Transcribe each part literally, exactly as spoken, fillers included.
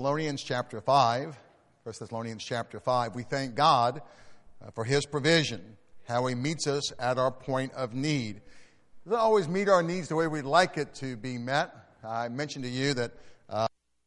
Thessalonians chapter five. First Thessalonians chapter five. We thank God uh, for His provision, how He meets us at our point of need. He doesn't always meet our needs the way we'd like it to be met. I mentioned to you that uh,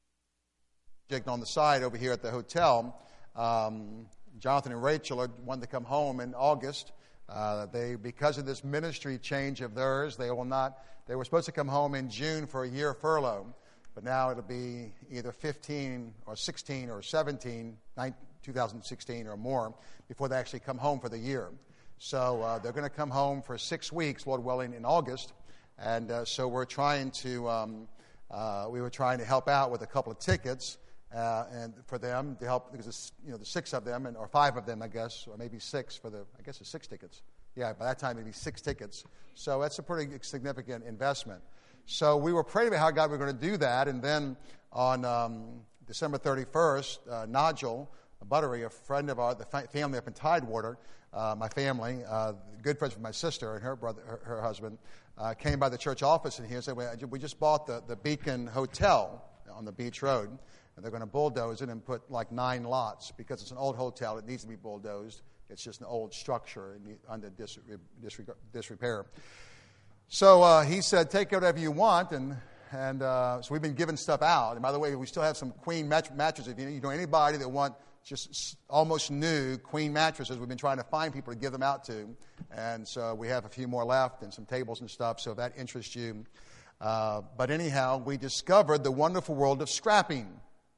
on the side over here at the hotel, um, Jonathan and Rachel are wanting to come home in August. Uh, they, because of this ministry change of theirs, they will not. They were supposed to come home in June for a year furlough, but now it'll be either fifteen or sixteen or seventeen, twenty sixteen or more, before they actually come home for the year. So uh, they're going to come home for six weeks, Lord willing, in August, and uh, so we're trying to. Um, uh, we were trying to help out with a couple of tickets. Uh, and for them to help, because it's, you know, the six of them, and or five of them, I guess, or maybe six for the, I guess it's six tickets. Yeah, by that time, maybe six tickets. So that's a pretty significant investment. So we were praying about how God we were going to do that, and then on um, December thirty-first, uh, Nigel Buttery, a friend of our, the fa- family up in Tidewater, uh, my family, uh, good friends with my sister and her brother, her, her husband, uh, came by the church office in here and said, we just bought the, the Beacon Hotel on the Beach Road. And they're going to bulldoze it and put like nine lots because it's an old hotel. It needs to be bulldozed. It's just an old structure under dis- disre- disrepair. So uh, he said, take whatever you want. And and uh, so we've been giving stuff out. And by the way, we still have some Queen mat- mattresses. If you, you know anybody that want just almost new Queen mattresses, we've been trying to find people to give them out to. And so we have a few more left and some tables and stuff. So if that interests you. Uh, but anyhow, we discovered the wonderful world of scrapping.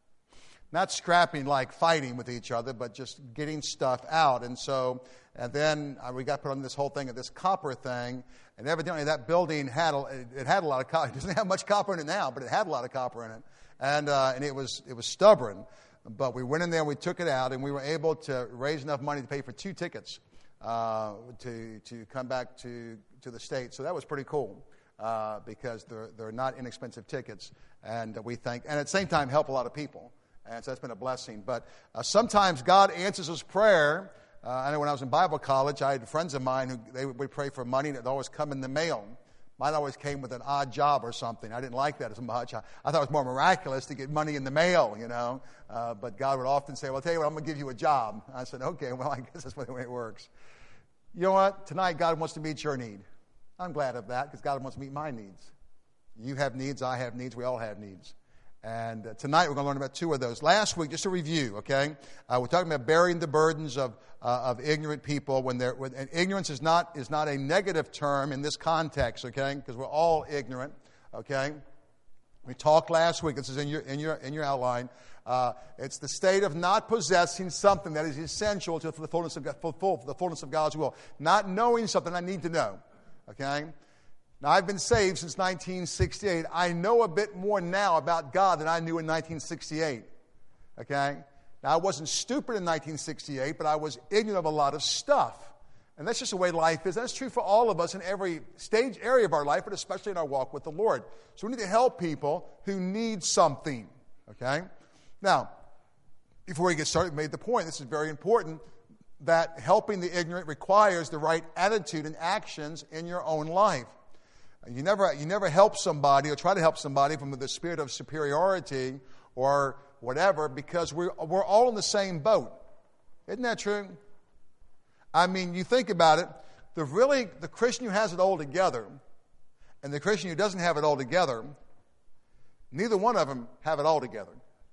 Not scrapping like fighting with each other, but just getting stuff out. And so, and then uh, we got put on this whole thing of this copper thing. And evidently that building had a, it, it had a lot of copper. It doesn't have much copper in it now, but it had a lot of copper in it. And uh, and it was it was stubborn. But we went in there, we took it out, and we were able to raise enough money to pay for two tickets uh, to to come back to, to the States. So that was pretty cool uh, because they're they're not inexpensive tickets, and we thank and at the same time help a lot of people. And so that's been a blessing. But uh, sometimes God answers His prayer. Uh, I know when I was in Bible college, I had friends of mine who they would pray for money, and it would always come in the mail. Mine always came with an odd job or something. I didn't like that as much. I, I thought it was more miraculous to get money in the mail, you know. Uh, but God would often say, well, I'll tell you what, I'm going to give you a job. I said, okay, well, I guess that's the way it works. You know what? Tonight, God wants to meet your need. I'm glad of that because God wants to meet my needs. You have needs. I have needs. We all have needs. And uh, tonight we're going to learn about two of those. Last week, just a review, okay? Uh, we're talking about bearing the burdens of uh, of ignorant people. When they're when, and ignorance is not is not a negative term in this context, okay? Because we're all ignorant, okay? We talked last week. This is in your in your in your outline. Uh, it's the state of not possessing something that is essential to the fullness of God, full, full, the fullness of God's will. Not knowing something I need to know, okay? Now, I've been saved since nineteen sixty-eight. I know a bit more now about God than I knew in nineteen sixty-eight. Okay? Now, I wasn't stupid in nineteen sixty-eight, but I was ignorant of a lot of stuff. And that's just the way life is. That's true for all of us in every stage area of our life, but especially in our walk with the Lord. So we need to help people who need something. Okay? Now, before we get started, we made the point, this is very important, that helping the ignorant requires the right attitude and actions in your own life. You never, you never help somebody or try to help somebody from the spirit of superiority or whatever because we're, we're all in the same boat. Isn't that true? I mean, you think about it, the really, the Christian who has it all together and the Christian who doesn't have it all together, neither one of them have it all together.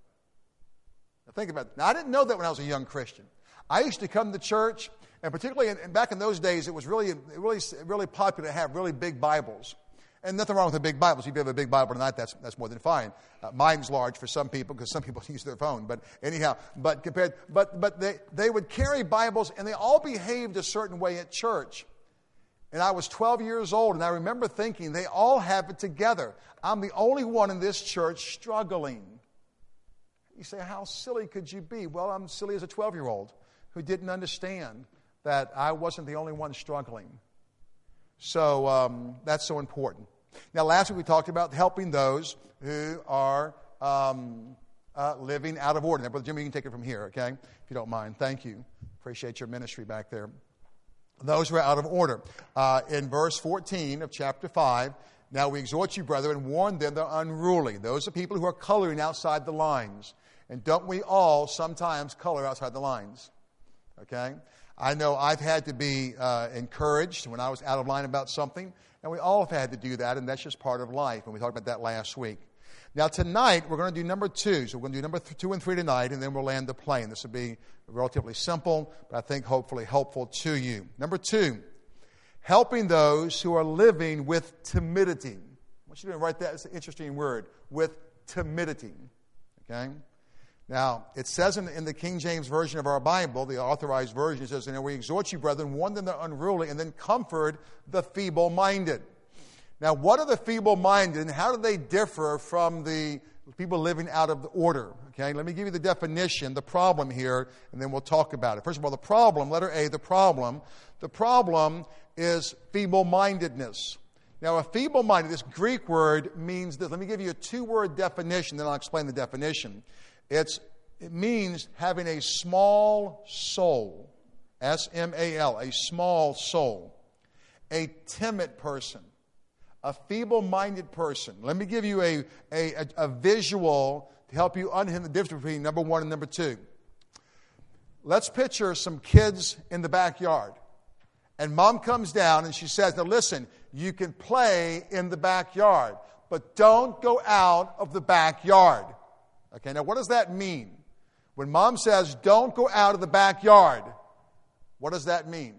Now think about it. Now, I didn't know that when I was a young Christian. I used to come to church, and particularly in, back in those days, it was really, really, really popular to have really big Bibles. And nothing wrong with the big Bibles. If you have a big Bible tonight, that's that's more than fine. Uh, mine's large for some people because some people use their phone. But anyhow, but compared, but but they they would carry Bibles, and they all behaved a certain way at church. And I was twelve years old, and I remember thinking, they all have it together. I'm the only one in this church struggling. You say, how silly could you be? Well, I'm silly as a twelve-year-old who didn't understand that I wasn't the only one struggling. So um, that's so important. Now, last week we talked about helping those who are um, uh, living out of order. Now, Brother Jimmy, you can take it from here, okay? If you don't mind. Thank you. Appreciate your ministry back there. Those who are out of order. Uh, in verse fourteen of chapter five, now we exhort you, brethren, and warn them that are unruly. Those are people who are coloring outside the lines. And don't we all sometimes color outside the lines? Okay? I know I've had to be uh, encouraged when I was out of line about something, and we all have had to do that, and that's just part of life, and we talked about that last week. Now, tonight, we're going to do number two. So we're going to do number th- two and three tonight, and then we'll land the plane. This will be relatively simple, but I think hopefully helpful to you. Number two, helping those who are living with timidity. I want you to write that. It's an interesting word, with timidity. Okay? Now, it says in, in the King James Version of our Bible, the authorized version, it says, and we exhort you, brethren, warn them that are unruly, and then comfort the feeble-minded. Now, what are the feeble-minded, and how do they differ from the people living out of the order? Okay, let me give you the definition, the problem here, and then we'll talk about it. First of all, the problem, letter A, the problem. The problem is feeble-mindedness. Now, a feeble-minded, this Greek word means this. Let me give you a two-word definition, then I'll explain the definition. It's, it means having a small soul, S M A L, a small soul, a timid person, a feeble-minded person. Let me give you a, a, a visual to help you understand the difference between number one and number two. Let's picture some kids in the backyard. And mom comes down and she says, now listen, you can play in the backyard, but don't go out of the backyard. Okay, now what does that mean? When mom says, don't go out of the backyard, what does that mean?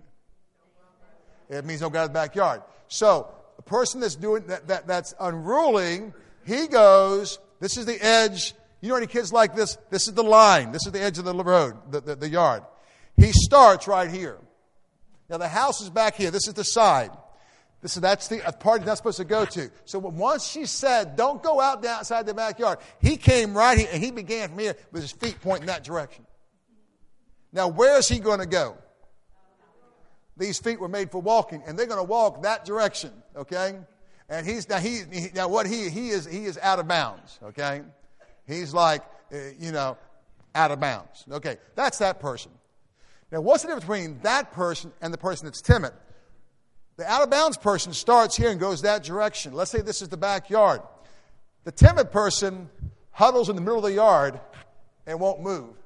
It means don't go out of the backyard. So, a person that's doing that, that that's unruly, he goes, this is the edge. You know any kids like this? This is the line. This is the edge of the road, the, the, the yard. He starts right here. Now, the house is back here. This is the side. This is, that's the part he's not supposed to go to. So once she said, don't go out outside the backyard, he came right here, and he began from here with his feet pointing that direction. Now, where is he going to go? These feet were made for walking, and they're going to walk that direction, okay? And he's now he, he now what he he is he is out of bounds, okay? He's like uh, you know out of bounds, okay? That's that person. Now, what's the difference between that person and the person that's timid? The out of bounds person starts here and goes that direction. Let's say this is the backyard. The timid person huddles in the middle of the yard and won't move.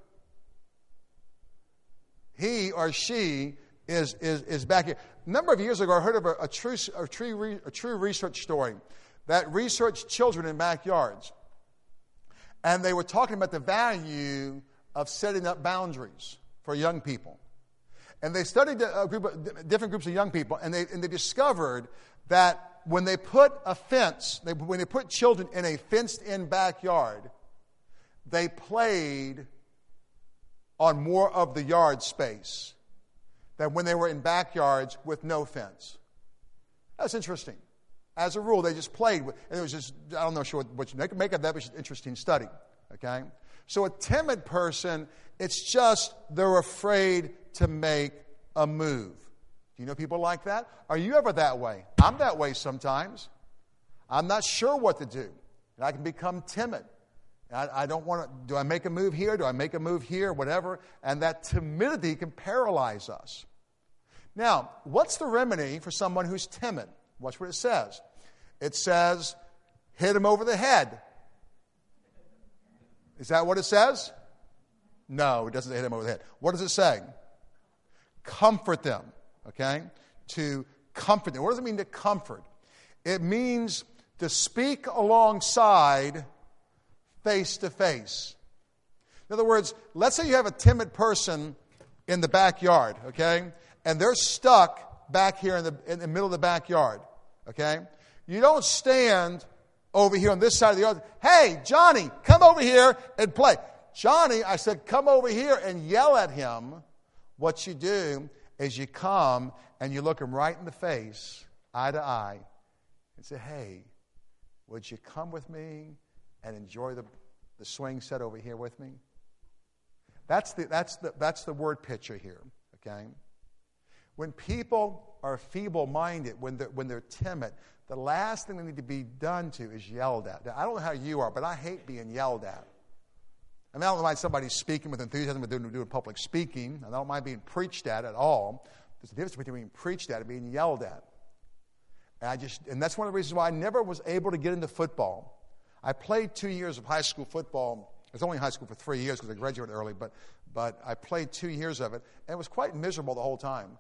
He or she is is is back here. A number of years ago, I heard of a, a true a true a true research story that researched children in backyards, and they were talking about the value of setting up boundaries for young people. And they studied a group of, different groups of young people, and they and they discovered that when they put a fence, they, when they put children in a fenced-in backyard, they played on more of the yard space than when they were in backyards with no fence. That's interesting. As a rule, they just played with, and it was just, I don't know sure what you make, make of that, but it's an interesting study. Okay? So a timid person, it's just they're afraid to make a move. Do you know people like that? Are you ever that way? I'm that way sometimes. I'm not sure what to do. And I can become timid. I, I don't want to, do I make a move here? Do I make a move here? Whatever. And that timidity can paralyze us. Now, what's the remedy for someone who's timid? Watch what it says. It says, hit him over the head. Is that what it says? No, it doesn't hit him over the head. What does it say? Comfort them. Okay? To comfort them. What does it mean to comfort? It means to speak alongside face to face. In other words, let's say you have a timid person in the backyard, okay? And they're stuck back here in the, in the middle of the backyard, okay? You don't stand over here on this side of the yard. Hey, Johnny, come over here and play. Johnny, I said, come over here and yell at him. What you do is you come and you look him right in the face, eye to eye, and say, hey, would you come with me and enjoy the, the swing set over here with me? That's the, that's the, that's the word picture here, okay? When people are feeble-minded, when they're, when they're timid, the last thing they need to be done to is yelled at. Now, I don't know how you are, but I hate being yelled at. I mean, I don't mind somebody speaking with enthusiasm and doing, doing public speaking. I don't mind being preached at at all. There's a difference between being preached at and being yelled at. And I just, and that's one of the reasons why I never was able to get into football. I played two years of high school football I was only in high school for three years because I graduated early, but but I played two years of it, and it was quite miserable the whole time.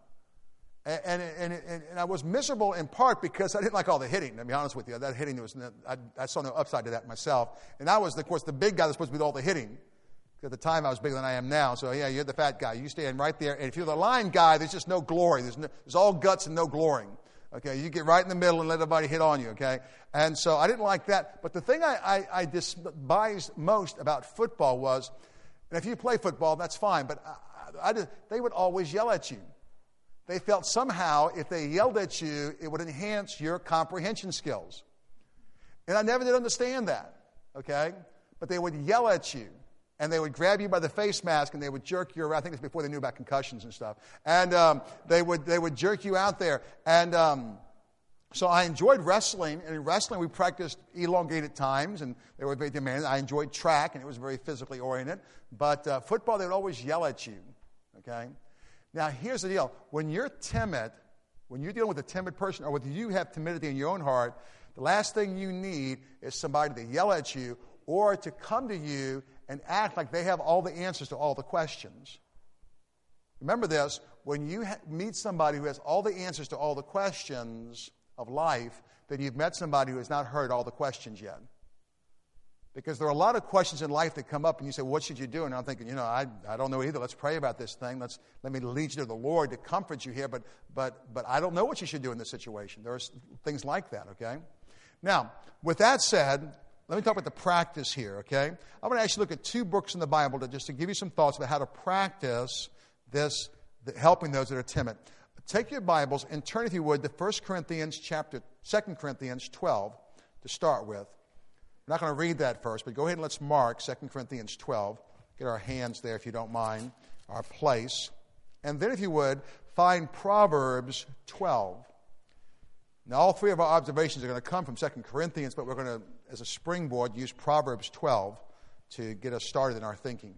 And and, and, and, and I was miserable in part because I didn't like all the hitting, to be honest with you. That hitting, was I, I saw no upside to that myself. And I was, of course, the big guy that's supposed to be all the hitting. At the time, I was bigger than I am now. So, yeah, you're the fat guy. You stand right there. And if you're the line guy, there's just no glory. There's, no, there's all guts and no glorying. Okay, you get right in the middle and let everybody hit on you, okay? And so I didn't like that. But the thing I, I, I despised most about football was, and if you play football, that's fine, but I, I just, they would always yell at you. They felt somehow if they yelled at you, it would enhance your comprehension skills. And I never did understand that, okay? But they would yell at you. And they would grab you by the face mask and they would jerk you around. I think it's before they knew about concussions and stuff. And um, they would they would jerk you out there. And um, so I enjoyed wrestling. And in wrestling, we practiced elongated times, and they were very demanding. I enjoyed track, and it was very physically oriented. But uh, football, they would always yell at you. Okay. Now here's the deal: when you're timid, when you're dealing with a timid person, or whether you have timidity in your own heart, the last thing you need is somebody to yell at you or to come to you and act like they have all the answers to all the questions. Remember this, when you ha- meet somebody who has all the answers to all the questions of life, then you've met somebody who has not heard all the questions yet. Because there are a lot of questions in life that come up and you say, what should you do? And I'm thinking, you know, I, I don't know either. Let's pray about this thing. Let's let me lead you to the Lord to comfort you here, but but but I don't know what you should do in this situation. There are things like that, okay? Now, with that said, let me talk about the practice here, okay? I'm going to actually look at two books in the Bible to just to give you some thoughts about how to practice this, the, helping those that are timid. Take your Bibles and turn, if you would, to First Corinthians chapter, Second Corinthians twelve to start with. We're not going to read that first, but go ahead and let's mark Second Corinthians twelve. Get our hands there, if you don't mind, our place. And then, if you would, find Proverbs twelve. Now, all three of our observations are going to come from Second Corinthians, but we're going to, as a springboard, use Proverbs twelve to get us started in our thinking.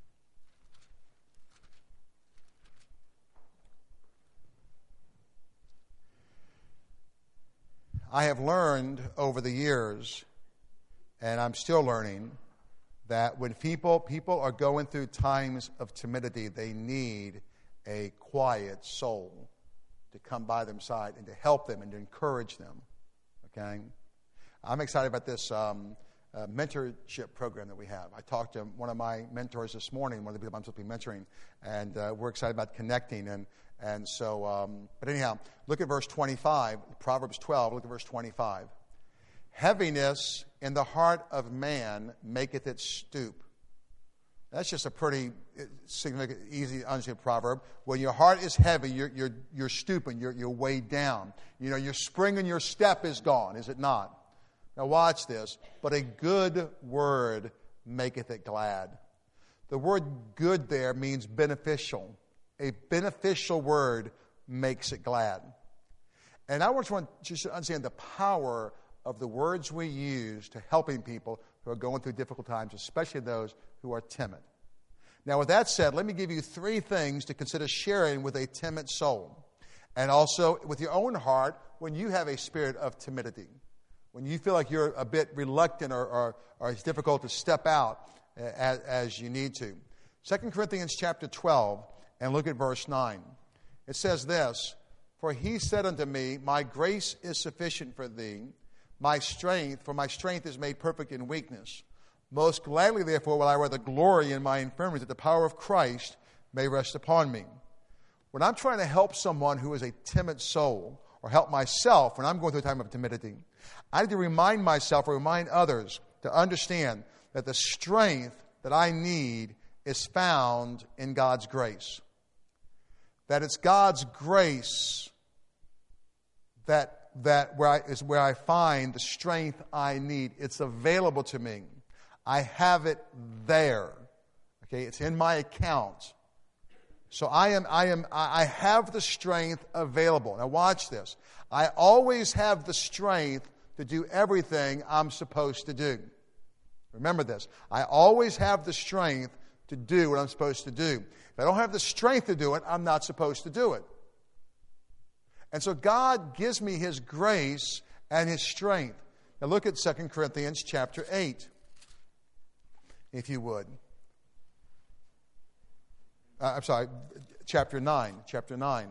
I have learned over the years, and I'm still learning, that when people, people are going through times of timidity, they need a quiet soul to come by their side and to help them and to encourage them. Okay? I'm excited about this um, uh, mentorship program that we have. I talked to one of my mentors this morning, one of the people I'm supposed to be mentoring, and uh, we're excited about connecting. And and so, um, but anyhow, look at verse twenty-five, Proverbs twelve, look at verse twenty-five. Heaviness in the heart of man maketh it stoop. That's just a pretty significant, easy to understand proverb. When your heart is heavy, you're, you're, you're stooping, you're, you're weighed down. You know, your spring in your step is gone, is it not? Now watch this. But a good word maketh it glad. The word good there means beneficial. A beneficial word makes it glad. And I just want you to understand the power of the words we use to helping people who are going through difficult times, especially those who are timid. Now, with that said, let me give you three things to consider sharing with a timid soul. And also with your own heart when you have a spirit of timidity. When you feel like you're a bit reluctant or, or, or it's difficult to step out as, as you need to. Second Corinthians chapter twelve, and look at verse nine. It says this, For he said unto me, My grace is sufficient for thee, my strength, for my strength is made perfect in weakness. Most gladly, therefore, will I rather glory in my infirmities, that the power of Christ may rest upon me. When I'm trying to help someone who is a timid soul, or help myself when I'm going through a time of timidity, I need to remind myself or remind others to understand that the strength that I need is found in God's grace. That it's God's grace that that where I, is where I find the strength I need. It's available to me. I have it there. Okay, it's in my account. So I am, I am, I have the strength available. Now watch this. I always have the strength to do everything I'm supposed to do. Remember this. I always have the strength to do what I'm supposed to do. If I don't have the strength to do it, I'm not supposed to do it. And so God gives me His grace and His strength. Now look at Second Corinthians chapter eight. if you would. Uh, I'm sorry, chapter nine. Chapter nine.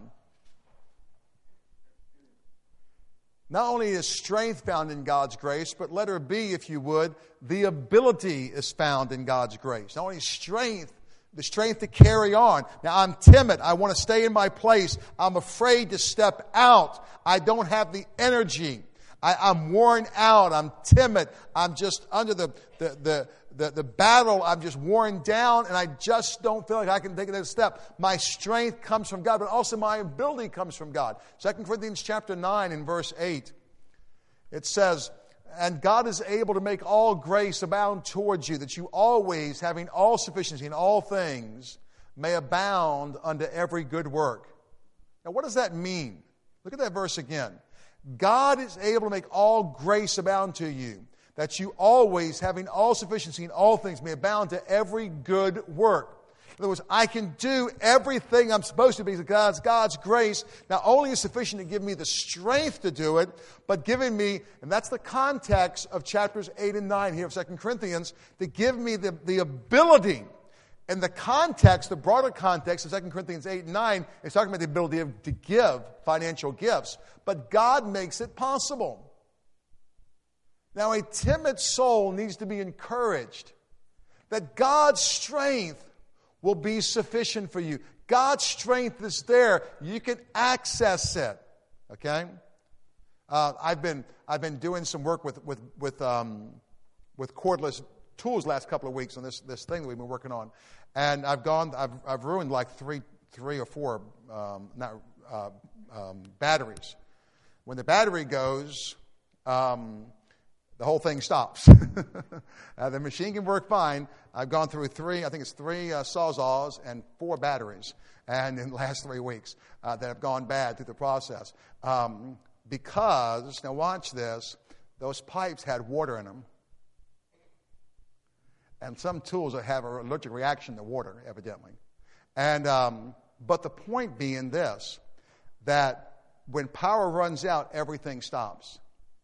Not only is strength found in God's grace, but letter B, if you would, the ability is found in God's grace. Not only strength, the strength to carry on. Now, I'm timid. I want to stay in my place. I'm afraid to step out. I don't have the energy. I, I'm worn out. I'm timid. I'm just under the, the, the, the, the battle. I'm just worn down, and I just don't feel like I can take another step. My strength comes from God, but also my ability comes from God. Second Corinthians chapter nine and verse eight, it says, "And God is able to make all grace abound towards you, that you always, having all sufficiency in all things, may abound unto every good work." Now, what does that mean? Look at that verse again. God is able to make all grace abound to you, that you always, having all sufficiency in all things, may abound to every good work. In other words, I can do everything I'm supposed to because God's, God's grace not only is sufficient to give me the strength to do it, but giving me, and that's the context of chapters eight and nine here of Second Corinthians, to give me the, the ability. And the context, the broader context of Second Corinthians eight and nine is talking about the ability of, to give financial gifts. But God makes it possible. Now, a timid soul needs to be encouraged that God's strength will be sufficient for you. God's strength is there. You can access it. Okay? Uh, I've been I've been doing some work with with with um, with cordless tools last couple of weeks on this this thing that we've been working on, and I've gone I've I've ruined like three three or four um, not uh, um, batteries. When the battery goes, um, the whole thing stops. uh, the machine can work fine. I've gone through three, I think it's three uh, Sawzalls and four batteries, and in the last three weeks uh, that have gone bad through the process. Um, because, now watch this, those pipes had water in them. And some tools have an allergic reaction to water, evidently. And um, but the point being this, that when power runs out, everything stops.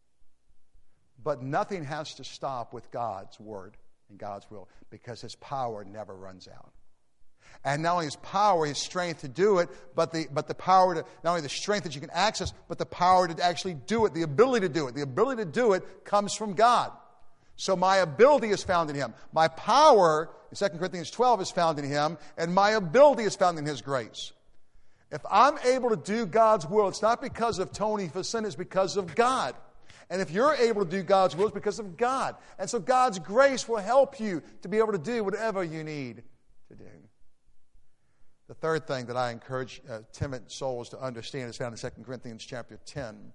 But nothing has to stop with God's word and God's will, because his power never runs out. And not only his power, his strength to do it, but the but the power to, not only the strength that you can access, but the power to actually do it, the ability to do it. The ability to do it comes from God. So my ability is found in him. My power, in Second Corinthians twelve, is found in him, and my ability is found in his grace. If I'm able to do God's will, it's not because of Tony Facin, it's because of God. And if you're able to do God's will, it's because of God. And so God's grace will help you to be able to do whatever you need to do. The third thing that I encourage uh, timid souls to understand is found in Second Corinthians chapter ten.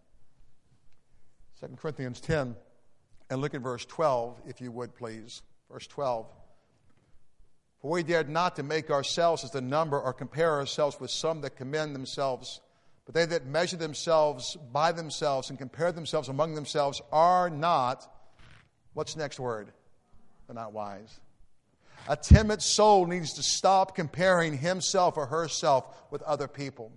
Second Corinthians ten, and look at verse twelve, if you would, please. Verse twelve. "For we dared not to make ourselves as the number or compare ourselves with some that commend themselves. But they that measure themselves by themselves and compare themselves among themselves are not," what's the next word? They're not wise. A timid soul needs to stop comparing himself or herself with other people.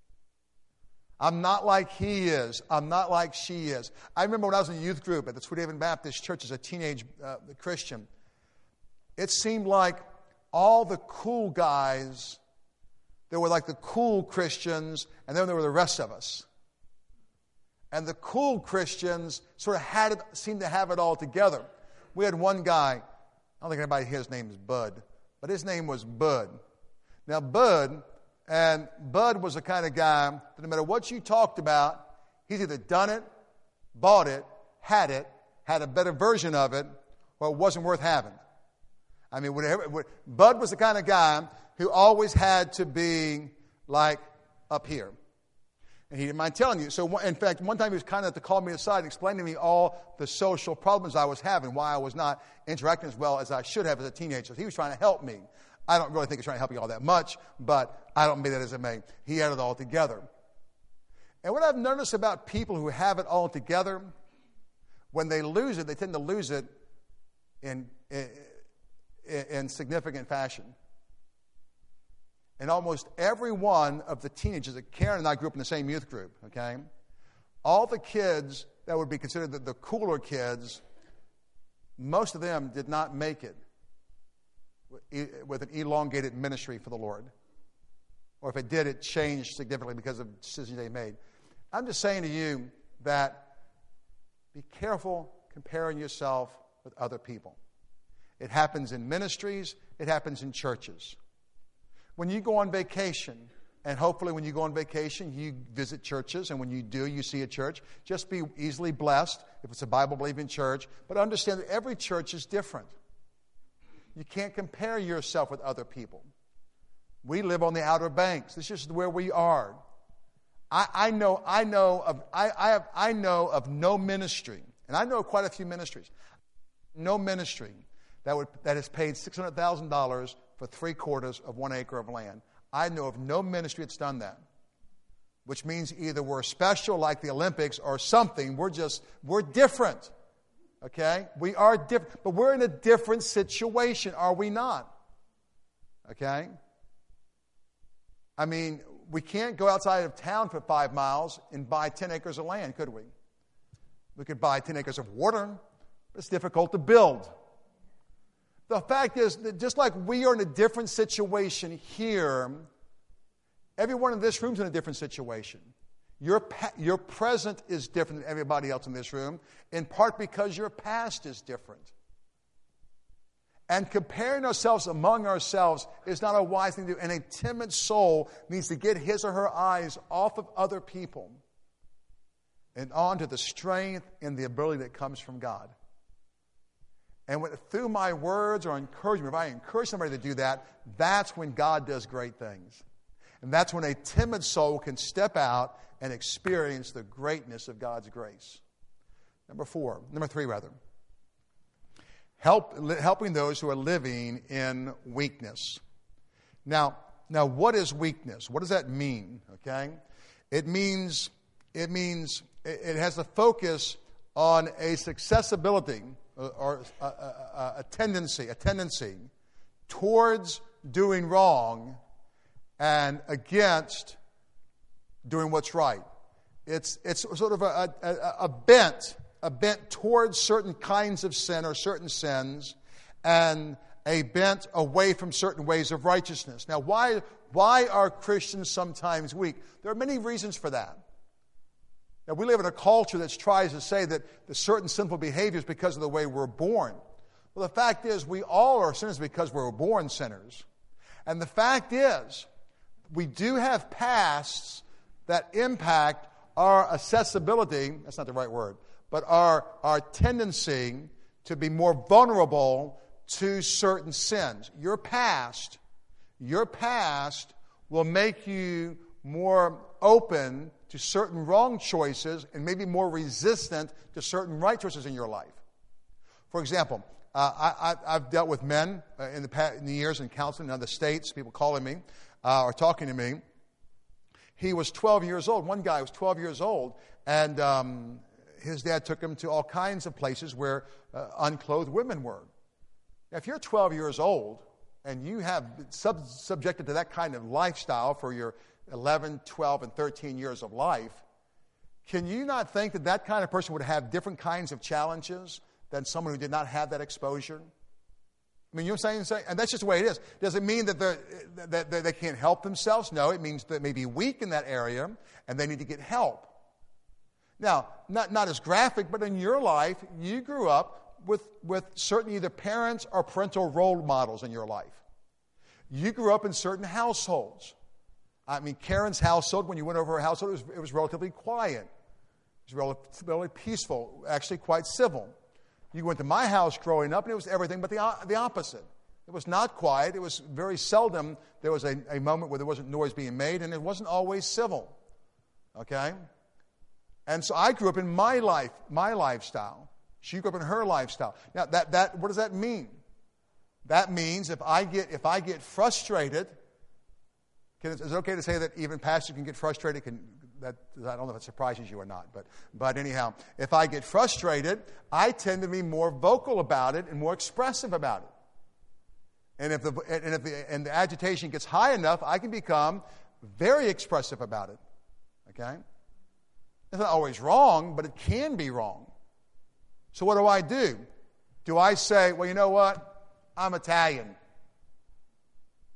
I'm not like he is. I'm not like she is. I remember when I was in a youth group at the Sweet Haven Baptist Church as a teenage uh, Christian, it seemed like all the cool guys, there were like the cool Christians, and then there were the rest of us. And the cool Christians sort of had it, seemed to have it all together. We had one guy, I don't think anybody here, his name is Bud, but his name was Bud. Now Bud, and Bud was the kind of guy that no matter what you talked about, he's either done it, bought it, had it, had a better version of it, or it wasn't worth having. I mean, whatever, Bud was the kind of guy who always had to be like up here. And he didn't mind telling you. So, in fact, one time he was kind enough to call me aside and explain to me all the social problems I was having, why I was not interacting as well as I should have as a teenager. So he was trying to help me. I don't really think he's trying to help you all that much, but I don't mean that as a may. He had it all together. And what I've noticed about people who have it all together, when they lose it, they tend to lose it in, in, in significant fashion. And almost every one of the teenagers, that Karen and I grew up in the same youth group, okay? All the kids that would be considered the, the cooler kids, most of them did not make it with an elongated ministry for the Lord. Or if it did, it changed significantly because of decisions they made. I'm just saying to you that be careful comparing yourself with other people. It happens in ministries. It happens in churches. When you go on vacation, and hopefully when you go on vacation, you visit churches, and when you do, you see a church, just be easily blessed if it's a Bible-believing church, but understand that every church is different. You can't compare yourself with other people. We live on the Outer Banks. This is just where we are. I, I know, I know of, I, I have, I know of no ministry, and I know quite a few ministries. No ministry that would that has paid six hundred thousand dollars for three quarters of one acre of land. I know of no ministry that's done that. Which means either we're special like the Olympics or something. We're just we're different. Okay? We are different, but we're in a different situation, are we not? Okay? I mean, we can't go outside of town for five miles and buy ten acres of land, could we? We could buy ten acres of water, but it's difficult to build. The fact is that just like we are in a different situation here, everyone in this room is in a different situation. Your, pa- your present is different than everybody else in this room, in part because your past is different. And comparing ourselves among ourselves is not a wise thing to do. And a timid soul needs to get his or her eyes off of other people and onto the strength and the ability that comes from God. And when, through my words or encouragement, if I encourage somebody to do that, that's when God does great things. And that's when a timid soul can step out and experience the greatness of God's grace. Number four, number three rather. Help, helping those who are living in weakness. Now, now, what is weakness? What does that mean? Okay, it means it means it has a focus on a successibility or a, a, a tendency, a tendency towards doing wrong and against doing what's right. It's it's sort of a, a, a bent. A bent towards certain kinds of sin or certain sins, and a bent away from certain ways of righteousness. Now, why, why are Christians sometimes weak? There are many reasons for that. Now, we live in a culture that tries to say that the certain sinful behavior is because of the way we're born. Well, the fact is, we all are sinners because we were born sinners. And the fact is, we do have pasts that impact our accessibility, that's not the right word, but our, our tendency to be more vulnerable to certain sins. Your past, your past will make you more open to certain wrong choices and maybe more resistant to certain right choices in your life. For example, uh, I, I, I've dealt with men uh, in, the past, in the years in counseling in other states, people calling me uh, or talking to me. He was twelve years old. One guy was twelve years old, and um, his dad took him to all kinds of places where uh, unclothed women were. Now, if you're twelve years old and you have been sub- subjected to that kind of lifestyle for your eleven, twelve, and thirteen years of life, can you not think that that kind of person would have different kinds of challenges than someone who did not have that exposure? I mean, you know what I'm saying? And that's just the way it is. Does it mean that, that they can't help themselves? No, it means that they may be weak in that area and they need to get help. Now, not, not as graphic, but in your life, you grew up with, with certain either parents or parental role models in your life. You grew up in certain households. I mean, Karen's household, when you went over her household, it was, it was relatively quiet. It was relatively peaceful, actually quite civil. You went to my house growing up, and it was everything but the, the opposite. It was not quiet. It was very seldom there was a, a moment where there wasn't noise being made, and it wasn't always civil. Okay? And so I grew up in my life, my lifestyle. She grew up in her lifestyle. Now, that, that what does that mean? That means if I get if I get frustrated, can, is it okay to say that even pastors can get frustrated? Can, that, I don't know if it surprises you or not, but but anyhow, if I get frustrated, I tend to be more vocal about it and more expressive about it. And if the and if the and the agitation gets high enough, I can become very expressive about it. Okay? It's not always wrong, but it can be wrong. So what do I do? Do I say, well, you know what? I'm Italian.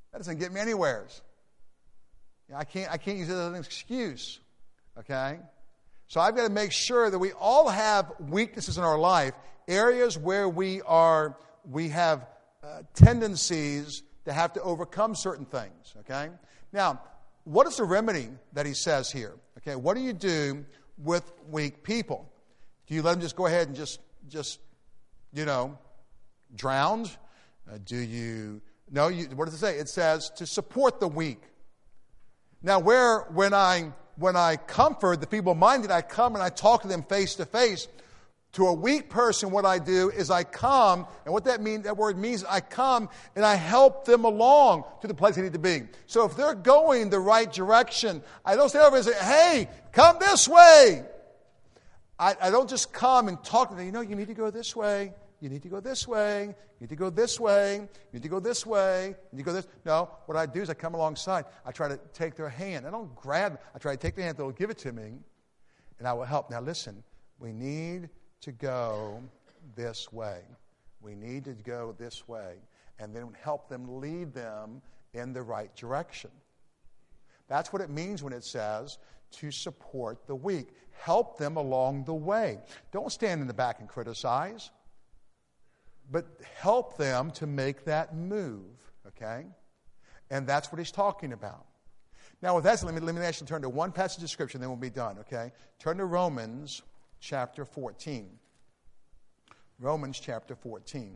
That doesn't get me anywheres. You know, I can't, I can't use it as an excuse. Okay? So I've got to make sure that we all have weaknesses in our life, areas where we are, we have uh, tendencies to have to overcome certain things. Okay? Now, what is the remedy that he says here? Okay, what do you do with weak people? Do you let them just go ahead and just, just, you know, drown? Uh, do you? No. You, what does it say? It says to support the weak. Now, where when I when I comfort the feeble-minded, I come and I talk to them face to face. To a weak person, what I do is I come, and what that mean, that word means, I come and I help them along to the place they need to be. So if they're going the right direction, I don't stay over and say, "Hey, come this way." I, I don't just come and talk to them. You know, you need to go this way. You need to go this way. You need to go this way. You need to go this way. You need to go this. No, what I do is I come alongside. I try to take their hand. I don't grab them. I try to take their hand. They'll give it to me, and I will help. Now listen, we need to go this way. We need to go this way, and then help them, lead them in the right direction. That's what it means when it says to support the weak. Help them along the way. Don't stand in the back and criticize, but help them to make that move, okay? And that's what he's talking about. Now, with that, let me, let me actually turn to one passage of Scripture, and then we'll be done, okay? Turn to Romans chapter fourteen. Romans chapter fourteen.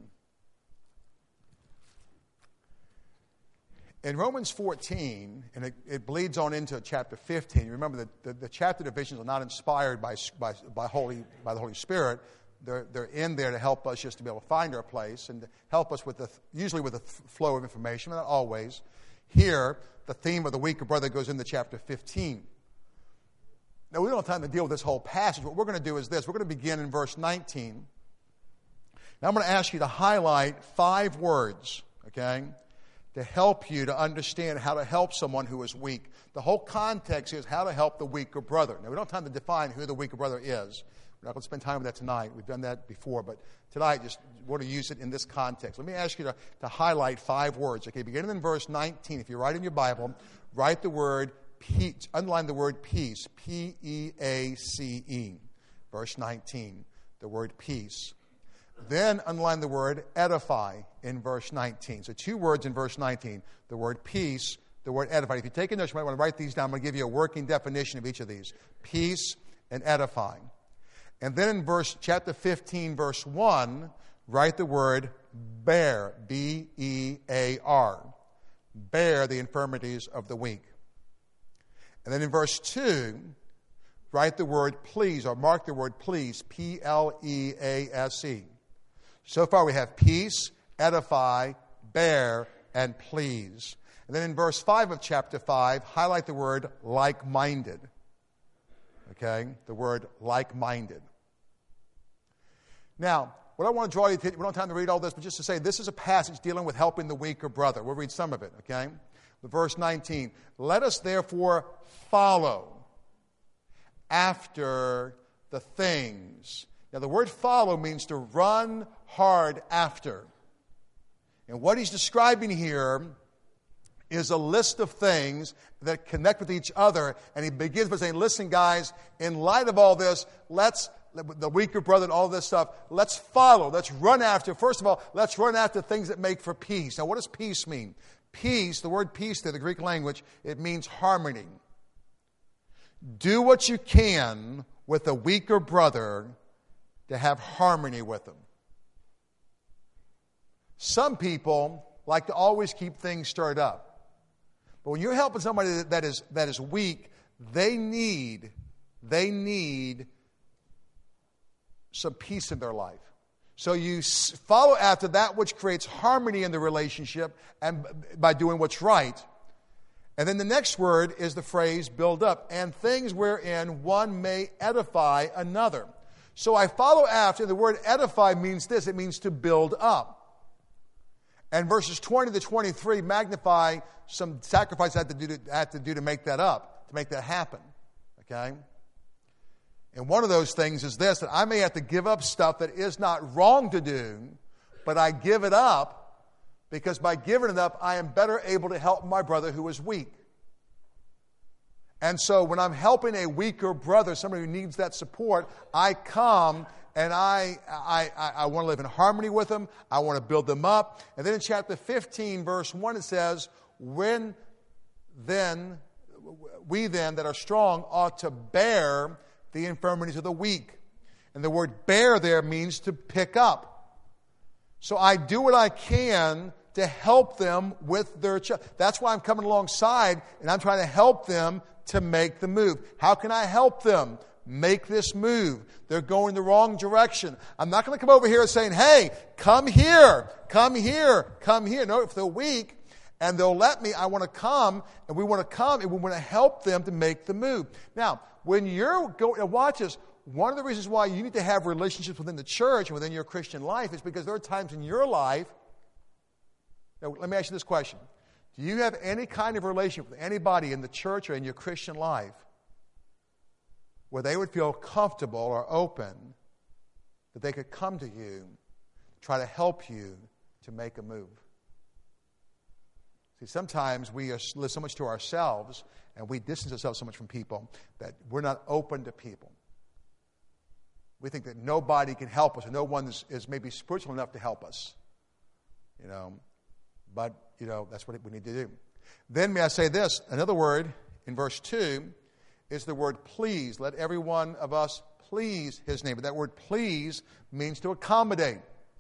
In Romans fourteen, and it, it bleeds on into chapter fifteen. Remember that the, the chapter divisions are not inspired by, by, by, Holy, by the Holy Spirit. They're, they're in there to help us just to be able to find our place and to help us with the, usually with the flow of information, but not always. Here, the theme of the weaker brother goes into chapter fifteen. Now, we don't have time to deal with this whole passage. What we're going to do is this. We're going to begin in verse nineteen. Now, I'm going to ask you to highlight five words, okay, to help you to understand how to help someone who is weak. The whole context is how to help the weaker brother. Now, we don't have time to define who the weaker brother is. We're not going to spend time with that tonight. We've done that before, but tonight, just want to use it in this context. Let me ask you to, to highlight five words, okay, beginning in verse nineteen. If you write in your Bible, write the word peace, underline the word peace, P E A C E, verse nineteen, the word peace. Then underline the word edify in verse nineteen. So two words in verse nineteen, the word peace, the word edify. If you take a note, you might want to write these down. I'm going to give you a working definition of each of these. Peace and edify. And then in verse chapter fifteen, verse one, write the word bear, B E A R. Bear the infirmities of the weak. And then in verse two, write the word please, or mark the word please, P L E A S E. So far we have peace, edify, bear, and please. And then in verse five of chapter five, highlight the word like-minded. Okay? The word like-minded. Now, what I want to draw you to, we don't have time to read all this, but just to say this is a passage dealing with helping the weaker brother. We'll read some of it, okay? Verse nineteen, let us therefore follow after the things. Now, the word follow means to run hard after. And what he's describing here is a list of things that connect with each other. And he begins by saying, listen, guys, in light of all this, let's, the weaker brother and all this stuff, let's follow, let's run after. First of all, let's run after things that make for peace. Now, what does peace mean? Peace, the word peace there, the Greek language, it means harmony. Do what you can with a weaker brother to have harmony with them. Some people like to always keep things stirred up. But when you're helping somebody that is, that is weak, they need, they need some peace in their life. So you follow after that which creates harmony in the relationship and by doing what's right. And then the next word is the phrase build up. And things wherein one may edify another. So I follow after. The word edify means this. It means to build up. And verses twenty to twenty-three magnify some sacrifice I had to do to, I had to, do to make that up, to make that happen. Okay? And one of those things is this, that I may have to give up stuff that is not wrong to do, but I give it up Because by giving it up, I am better able to help my brother who is weak. And so when I'm helping a weaker brother, somebody who needs that support, I come and I, I, I, I want to live in harmony with them. I want to build them up. And then in chapter fifteen, verse one, it says, when then, we then that are strong ought to bear the infirmities of the weak. And the word bear there means to pick up. So I do what I can to help them with their child. That's why I'm coming alongside and I'm trying to help them to make the move. How can I help them make this move? They're going the wrong direction. I'm not going to come over here saying, hey, come here, come here, come here. No, if they're weak and they'll let me, I want to come and we want to come and we want to help them to make the move. Now, when you're going, watch this, one of the reasons why you need to have relationships within the church and within your Christian life is because there are times in your life. Now, let me ask you this question. Do you have any kind of relationship with anybody in the church or in your Christian life where they would feel comfortable or open that they could come to you, try to help you to make a move? See, sometimes we live so much to ourselves and we distance ourselves so much from people that we're not open to people. We think that nobody can help us or no one is, is maybe spiritual enough to help us. You know, but, you know, that's what we need to do. Then may I say this, another word in verse two is the word please. Let every one of us please his neighbor. That word please means to accommodate.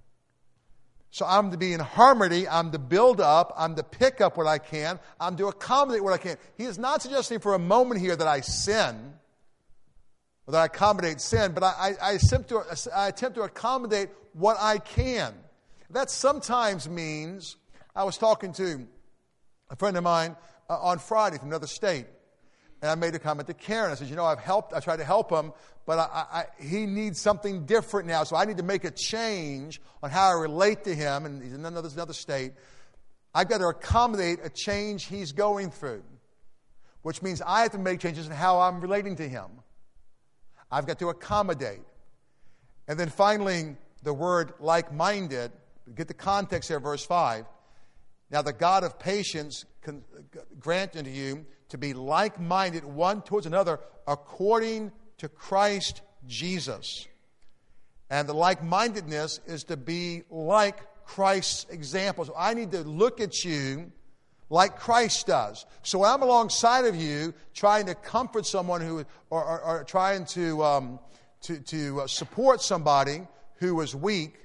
So I'm to be in harmony, I'm to build up, I'm to pick up what I can, I'm to accommodate what I can. He is not suggesting for a moment here that I sin, or that I accommodate sin, but I, I, I, attempt to, I attempt to accommodate what I can. That sometimes means, I was talking to a friend of mine uh, on Friday from another state, and I made a comment to Karen. I said, you know, I've helped, I tried to help him, but I, I, he needs something different now, so I need to make a change on how I relate to him, and he's in another, another state. I've got to accommodate a change he's going through, which means I have to make changes in how I'm relating to him. I've got to accommodate. And then finally, the word like-minded, get the context here, verse five. Now the God of patience can grant unto you to be like-minded one towards another according to Christ Jesus. And the like-mindedness is to be like Christ's example. So I need to look at you like Christ does. So when I'm alongside of you, trying to comfort someone who, or, or, or trying to um, to, to support somebody who is weak,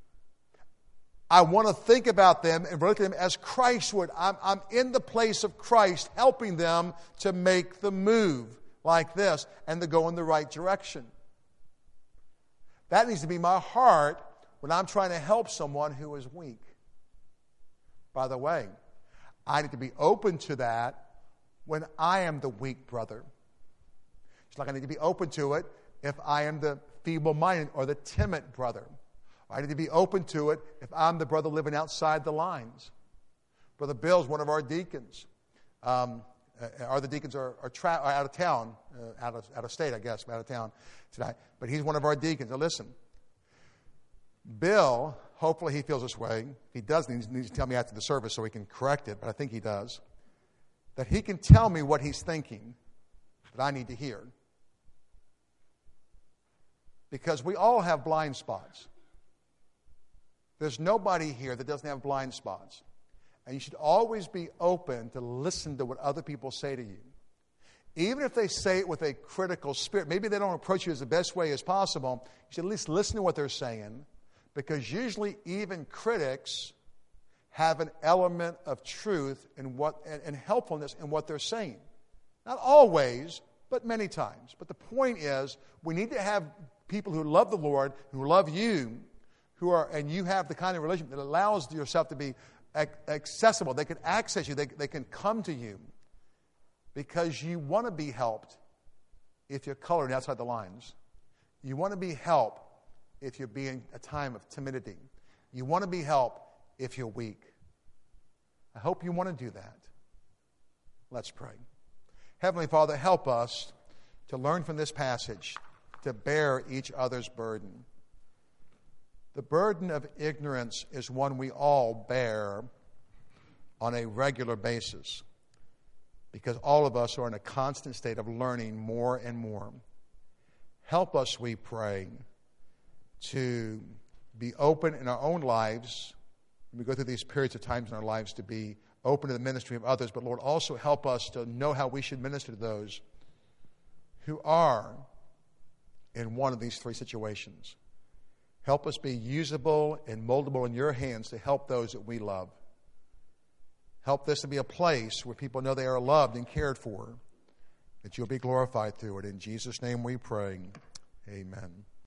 I want to think about them and relate to them as Christ would. I'm, I'm in the place of Christ, helping them to make the move like this and to go in the right direction. That needs to be my heart when I'm trying to help someone who is weak. By the way, I need to be open to that when I am the weak brother. Just like I need to be open to it if I am the feeble-minded or the timid brother. I need to be open to it if I'm the brother living outside the lines. Brother Bill's one of our deacons. Um, our other deacons are, are, tra- are out of town, uh, out of out of state, I guess, out of town tonight. But he's one of our deacons. Now listen, Bill, hopefully he feels this way. He does need, needs to tell me after the service so he can correct it, but I think he does. That he can tell me what he's thinking that I need to hear. Because we all have blind spots. There's nobody here that doesn't have blind spots. And you should always be open to listen to what other people say to you. Even if they say it with a critical spirit, maybe they don't approach you as the best way as possible, you should at least listen to what they're saying, because usually even critics have an element of truth in what, and, and helpfulness in what they're saying. Not always, but many times. But the point is, we need to have people who love the Lord, who love you, who are, and you have the kind of relationship that allows yourself to be accessible. They can access you. They, they can come to you because you want to be helped if you're coloring outside the lines. You want to be helped if you're being a time of timidity. You want to be helped if you're weak. I hope you want to do that. Let's pray. Heavenly Father, help us to learn from this passage to bear each other's burden. The burden of ignorance is one we all bear on a regular basis, because all of us are in a constant state of learning more and more. Help us, we pray, to be open in our own lives. We go through these periods of times in our lives to be open to the ministry of others, but Lord, also help us to know how we should minister to those who are in one of these three situations. Help us be usable and moldable in your hands to help those that we love. Help this to be a place where people know they are loved and cared for, that you'll be glorified through it. In Jesus' name we pray. Amen.